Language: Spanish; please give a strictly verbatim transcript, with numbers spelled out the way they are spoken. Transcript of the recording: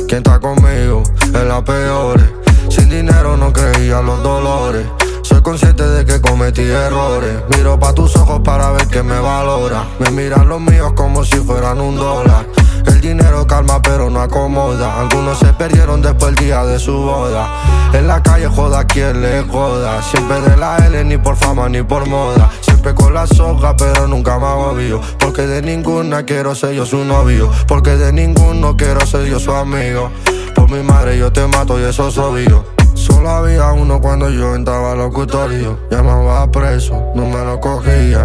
¿Quién está conmigo? En las peores. Sin dinero no creía los dolores. Soy consciente de que cometí errores. Miro pa' tus ojos para ver que me valora. Me miran los míos como si fueran un dólar. El dinero calma pero no acomoda. Algunos se perdieron después del día de su boda. En la calle joda quien le joda. Siempre de la L, ni por fama ni por moda. Siempre con la soga pero nunca me agobio. Porque de ninguna quiero ser yo su novio. Porque de ninguno quiero ser yo su amigo. Por mi madre yo te mato y eso es obvio. Solo había uno cuando yo entraba al locutorio. Llamaba preso, no me lo cogía.